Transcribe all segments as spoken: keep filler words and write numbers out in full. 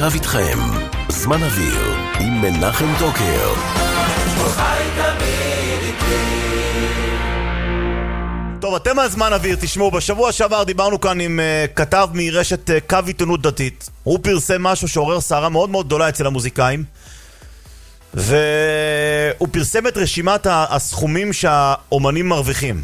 עכשיו איתכם, זמן אוויר עם מנחם טוקר. טוב, אתם מהזמן אוויר, תשמעו, בשבוע שעבר דיברנו כאן עם uh, כתב מרשת uh, קו עיתונות דתית. הוא פרסם משהו שעורר סערה מאוד מאוד גדולה אצל המוזיקאים, והוא פרסם את רשימת הסכומים שהאומנים מרוויחים.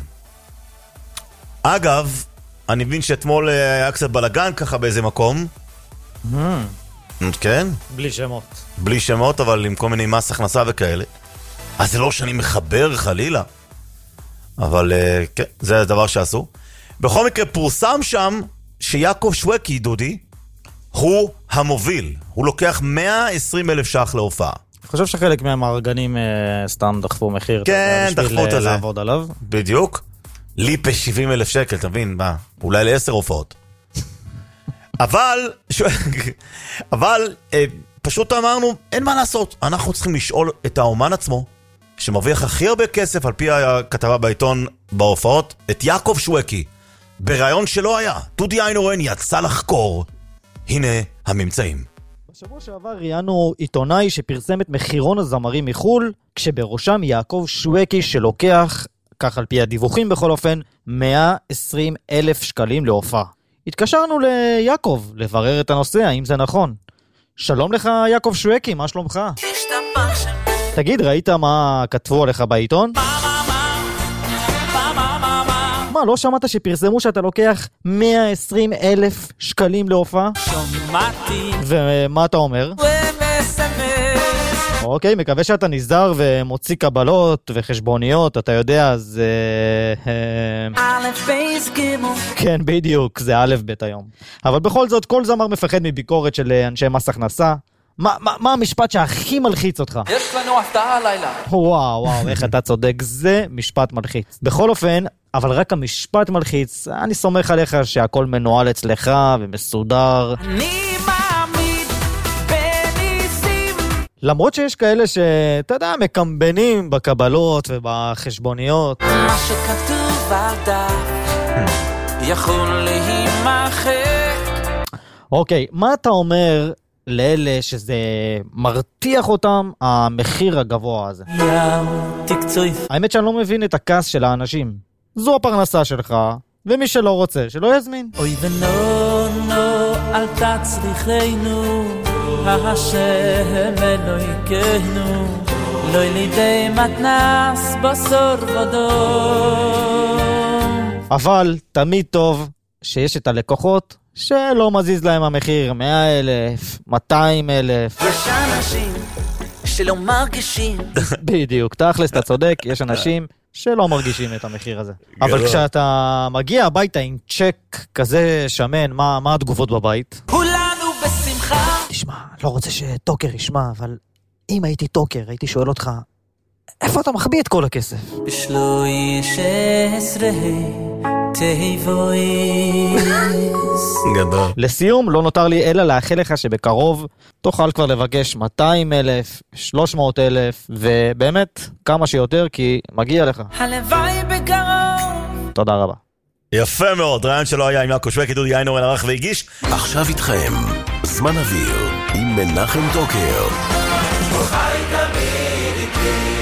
אגב, אני מבין שאתמול היה קצת בלגן ככה באיזה מקום. Mm. כן? בלי שמות. בלי שמות, אבל עם כל מיני מס הכנסה וכאלה. אז זה לא שאני מחבר חלילה. אבל כן, זה הדבר שעשו. בכל מקרה פורסם שם שיעקב שווקי, דודי, הוא המוביל. הוא לוקח מאה ועשרים אלף שח להופעה. אני חושב שחלק מהמארגנים אה, סתם דחפו מחיר. כן, דחפו את זה. לעבוד עליו. בדיוק. ליפה שבעים אלף שקל, אתה מבין? מה? אולי לעשר הופעות. אבל, אבל אה, פשוט אמרנו, אין מה לעשות. אנחנו צריכים לשאול את האומן עצמו, שמרוויח הכי הרבה כסף על פי הכתבה בעיתון בהופעות, את יעקב שווקי, ברעיון שלא היה. דודי איינורן יצא לחקור. הנה הממצאים. בשבוע שעבר ראיינו עיתונאי שפרסם את מחירון הזמרים מחול, כשבראשם יעקב שווקי שלוקח, כך על פי הדיווחים בכל אופן, מאה ועשרים אלף שקלים להופעה. התקשרנו ליעקב לברר את הנושא, האם זה נכון. שלום לך יעקב שווקי, מה שלומך? תגיד, ראית מה כתבו עליך בעיתון? מה, לא שמעת שפרסמו שאתה לוקח מאה ועשרים אלף שקלים להופעה? שמעתי. ומה אתה אומר? אוקיי, מקווה שאתה נזהר ומוציא קבלות וחשבוניות, אתה יודע, אז... א' בייס גימו. כן, בדיוק, זה א' ב' היום. אבל בכל זאת, כל זמר מפחד מביקורת של אנשי מס הכנסה. מה, מה, מה המשפט שהכי מלחיץ אותך? יש לנו הפתעה הלילה. וואו, וואו, איך אתה צודק, זה משפט מלחיץ. בכל אופן, אבל רק המשפט מלחיץ, אני סומך עליך שהכל מנוהל אצלך ומסודר. אני מאמין בניסים. למרות שיש כאלה שאתה יודע, מקמבנים בקבלות ובחשבוניות. מה שכתוב על דף יכול להימחק. אוקיי, מה אתה אומר לאלה שזה מרתיח אותם, המחיר הגבוה הזה? יאו, תקצוי. האמת שאני לא מבין את הכעס של האנשים. זו הפרנסה שלך, ומי שלא רוצה, שלא יזמין. אוי ונו נו, אל תצליחנו, השם אלוהינו, לא לידי מתנס בסור ודום. אבל תמיד טוב שיש את הלקוחות שלא מזיז להם המחיר מאה אלף, מאתיים אלף. יש אנשים שלא מרגישים. בדיוק, תכלס, אתה צודק, יש אנשים שלא מרגישים את המחיר הזה. אבל כשאתה מגיע הביתה עם צ'ק כזה שמן, מה, מה התגובות בבית? כולנו בשמחה. תשמע, לא רוצה שטוקר ישמע, אבל אם הייתי טוקר, הייתי שואל אותך, איפה אתה מחביא את כל הכסף? בשלוי שעשרה תיבויז. גדול. לסיום, לא נותר לי אלא לאחל לך שבקרוב תוכל כבר לבקש מאתיים אלף, שלוש מאות אלף, ובאמת כמה שיותר, כי מגיע לך. הלוואי בקרוב. תודה רבה. יפה מאוד, רעיון שלא היה עם יעקב שווקי, דודי איינורן ערך והגיש. עכשיו איתכם, זמן אוויר עם מנחם טוקר. חי תמיד איתי.